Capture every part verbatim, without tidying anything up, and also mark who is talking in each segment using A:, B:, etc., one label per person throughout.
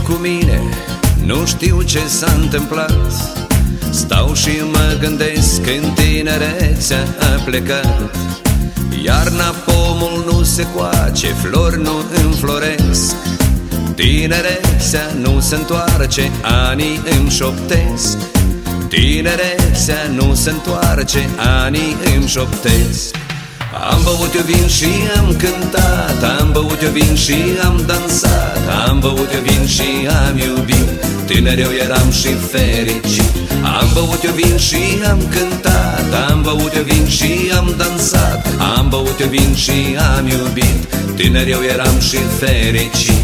A: cu mine, nu știu ce s-a întâmplat. Stau și mă gândesc că în tinerețea a plecat. Iarna pomul nu se coace, flori nu înfloresc. Tinerețea nu se întoarce, anii îmi șoptesc. Tinerețea nu se întoarce, anii îmi șoptesc. Am băut eu vin și am cântat, am băut eu vin și am dansat, am băut eu vin și am iubit, tânăr eu eram și fericit. Am băut eu vin și am cântat, am băut eu vin și am dansat, am băut eu vin și am iubit, tânăr eu eram și fericit.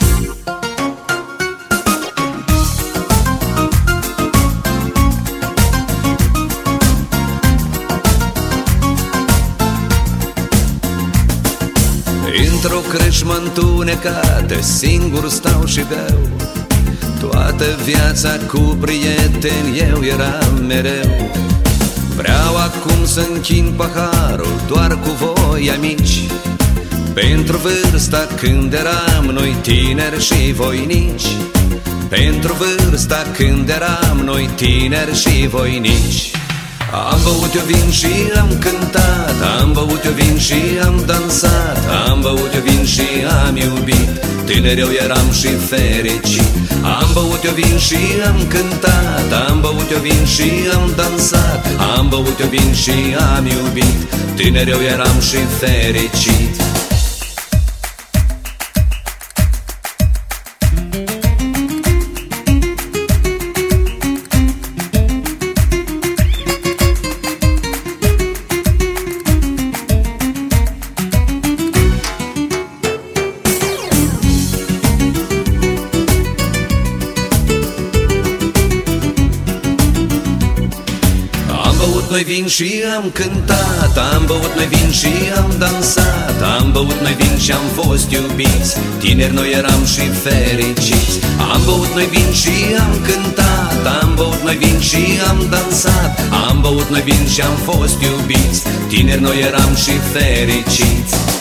A: Într-o crâșmă întunecată, singur stau și beau. Toată viața cu prieteni eu eram mereu. Vreau acum să închin paharul doar cu voi, amici, pentru vârsta când eram noi tineri și voinici. Pentru vârsta când eram noi tineri și voinici. Am băut eu vin și am cântat, am băut eu vin și am dansat, am băut eu vin și am iubit, tânăr eu eram și fericit. Am băut eu vin și am cântat, am băut eu vin și am dansat, am băut eu vin și am iubit, tânăr eu eram și fericit. Noi vin și am cântat, am băut noi vin și am dansat, am băut noi vin și am fost iubiți, tineri noi eram și fericiți. Am băut noi vin și am cântat, am băut noi vin și am dansat, am băut noi vin și am fost iubiți, tineri noi eram și fericiți.